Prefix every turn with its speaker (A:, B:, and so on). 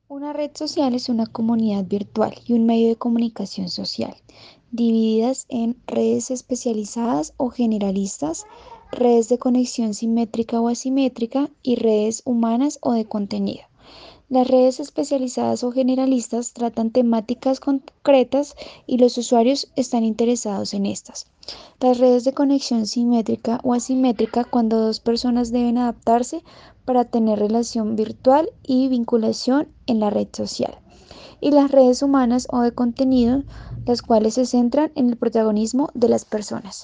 A: Una red social es una comunidad virtual y un medio de comunicación social, divididas en redes especializadas o generalistas, redes de conexión simétrica o asimétrica y redes humanas o de contenido. Las redes especializadas o generalistas tratan temáticas concretas y los usuarios están interesados en estas. Las redes de conexión simétrica o asimétrica cuando dos personas deben adaptarse para tener relación virtual y vinculación en la red social. Y las redes humanas o de contenido, las cuales se centran en el protagonismo de las personas.